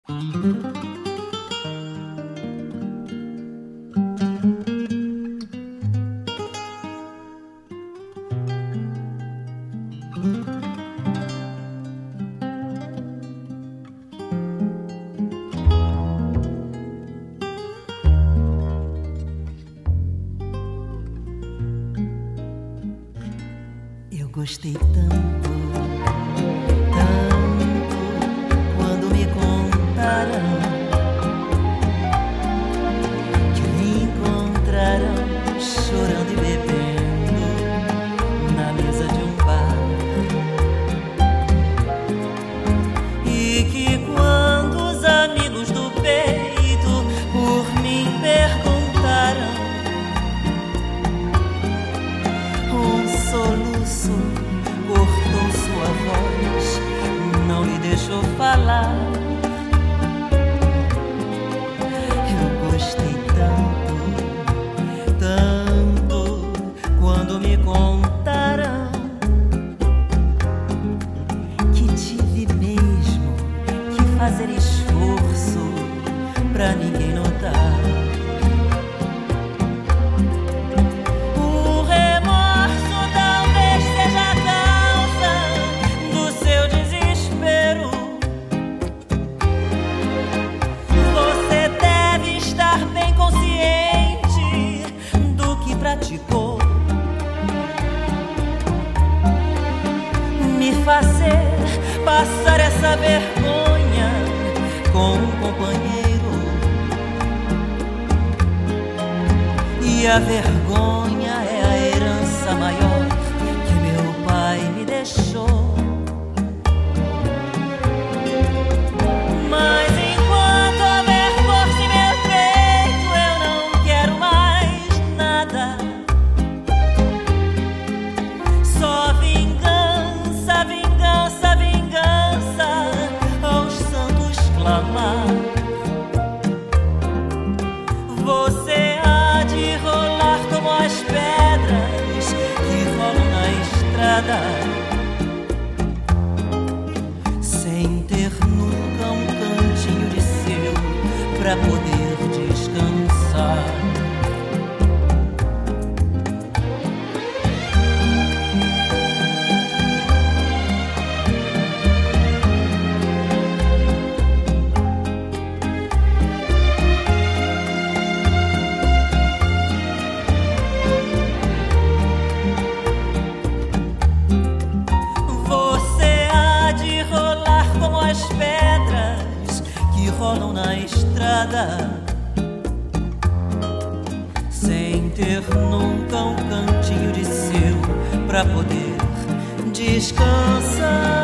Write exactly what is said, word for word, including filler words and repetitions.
Eu gostei tanto, tanto, quando me contaram que me encontraram chorando e bebendo na mesa de um bar. E que quando os amigos do peito por mim perguntaram, um soluço cortou sua voz, não lhe deixou falar. Eu gostei tanto, tanto, quando me contaram que tive mesmo que fazer esforço pra ninguém notar. Me fazer passar essa vergonha com um companheiro, e a vergonha é a herança maior que meu pai me deixou. Mas enquanto houver força em meu peito, eu não quero mais nada. Só vingança, vingança, vingança, aos santos clamar. Você há de rolar como as pedras que rolam na estrada, sem ter nunca um cantinho de seu pra poder descansar. Rolam na estrada, sem ter nunca um cantinho de seu pra poder descansar.